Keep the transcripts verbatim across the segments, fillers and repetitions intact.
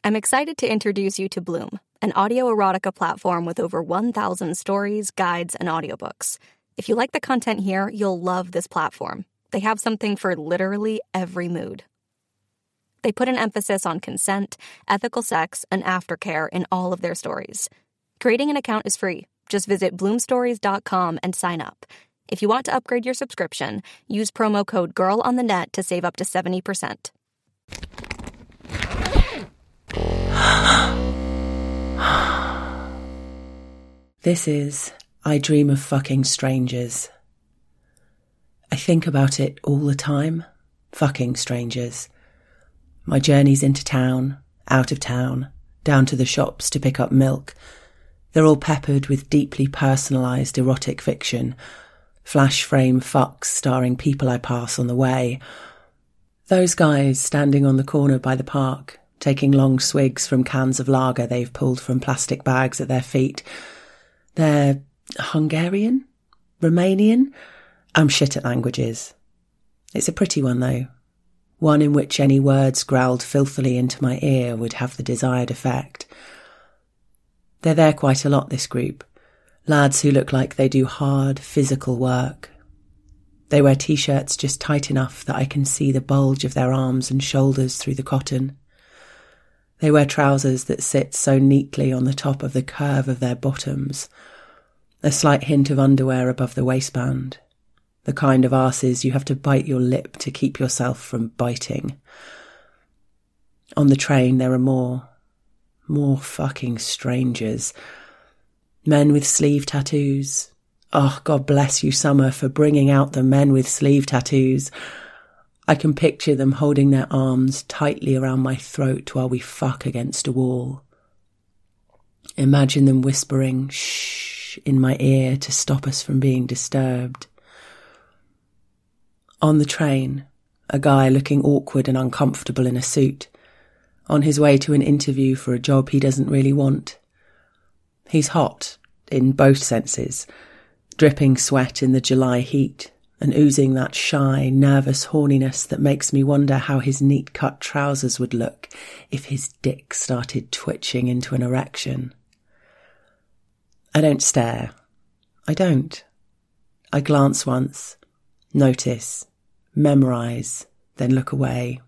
I'm excited to introduce you to Bloom, an audio erotica platform with over one thousand stories, guides, and audiobooks. If you like the content here, you'll love this platform. They have something for literally every mood. They put an emphasis on consent, ethical sex, and aftercare in all of their stories. Creating an account is free. Just visit bloom stories dot com and sign up. If you want to upgrade your subscription, use promo code GIRLONTHENET to save up to seventy percent. This is I Dream of Fucking Strangers. I think about it all the time. Fucking strangers. My journeys into town, out of town, down to the shops to pick up milk. They're all peppered with deeply personalised erotic fiction. Flash frame fucks starring people I pass on the way. Those guys standing on the corner by the park, taking long swigs from cans of lager they've pulled from plastic bags at their feet. They're Hungarian? Romanian? I'm shit at languages. It's a pretty one, though. One in which any words growled filthily into my ear would have the desired effect. They're there quite a lot, this group. Lads who look like they do hard, physical work. They wear t-shirts just tight enough that I can see the bulge of their arms and shoulders through the cotton. They wear trousers that sit so neatly on the top of the curve of their bottoms. A slight hint of underwear above the waistband. The kind of arses you have to bite your lip to keep yourself from biting. On the train there are more, more fucking strangers. Men with sleeve tattoos. Oh, God bless you, Summer, for bringing out the men with sleeve tattoos. I can picture them holding their arms tightly around my throat while we fuck against a wall. Imagine them whispering shh in my ear to stop us from being disturbed. On the train, a guy looking awkward and uncomfortable in a suit, on his way to an interview for a job he doesn't really want. He's hot, in both senses, dripping sweat in the July heat, and oozing that shy, nervous horniness that makes me wonder how his neat-cut trousers would look if his dick started twitching into an erection. I don't stare. I don't. I glance once, notice, memorise, then look away.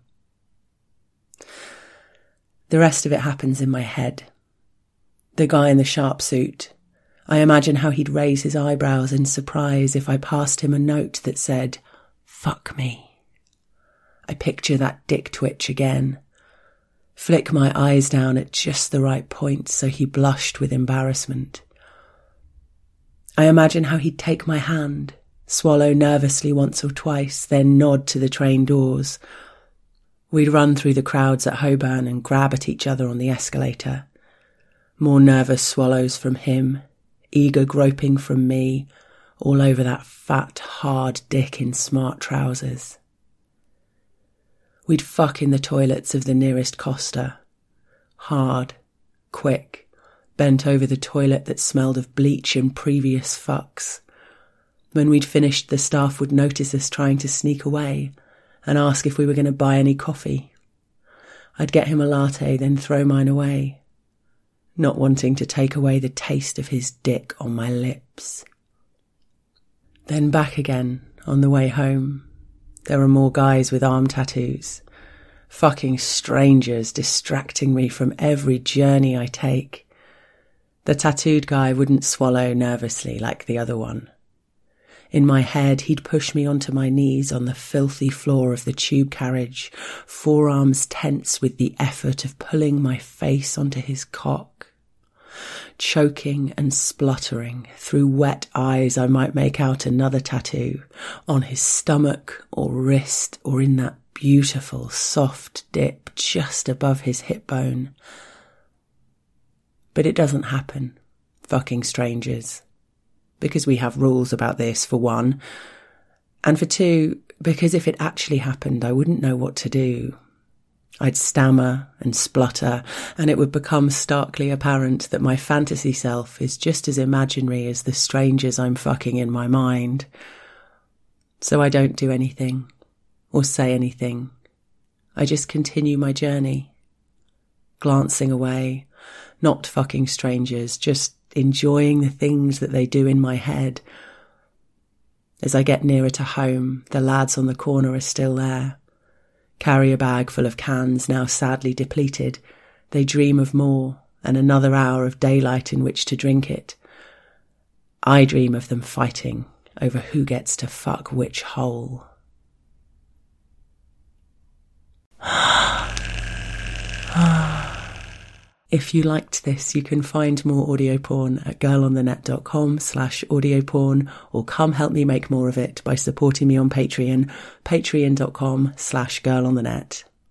The rest of it happens in my head. The guy in the sharp suit. I imagine how he'd raise his eyebrows in surprise if I passed him a note that said, "Fuck me." I picture that dick twitch again. Flick my eyes down at just the right point so he blushed with embarrassment. I imagine how he'd take my hand, swallow nervously once or twice, then nod to the train doors. We'd run through the crowds at Holborn and grab at each other on the escalator. More nervous swallows from him, eager groping from me, all over that fat, hard dick in smart trousers. We'd fuck in the toilets of the nearest Costa. Hard, quick, bent over the toilet that smelled of bleach and previous fucks. When we'd finished, the staff would notice us trying to sneak away and ask if we were going to buy any coffee. I'd get him a latte, then throw mine away, not wanting to take away the taste of his dick on my lips. Then back again, on the way home. There are more guys with arm tattoos. Fucking strangers distracting me from every journey I take. The tattooed guy wouldn't swallow nervously like the other one. In my head, he'd push me onto my knees on the filthy floor of the tube carriage, forearms tense with the effort of pulling my face onto his cock. Choking and spluttering, through wet eyes I might make out another tattoo, on his stomach or wrist or in that beautiful soft dip just above his hip bone. But it doesn't happen, fucking strangers. Because we have rules about this, for one. And for two, because if it actually happened, I wouldn't know what to do. I'd stammer and splutter, and it would become starkly apparent that my fantasy self is just as imaginary as the strangers I'm fucking in my mind. So I don't do anything, or say anything. I just continue my journey. glancing away, not fucking strangers, just enjoying the things that they do in my head. As I get nearer to home, the lads on the corner are still there. Carry a bag full of cans, now sadly depleted. They dream of more, and another hour of daylight in which to drink it. I dream of them fighting over who gets to fuck which hole. If you liked this, you can find more audio porn at girlonthenet.com slash audio porn, or come help me make more of it by supporting me on Patreon, patreon.com slash girlonthenet.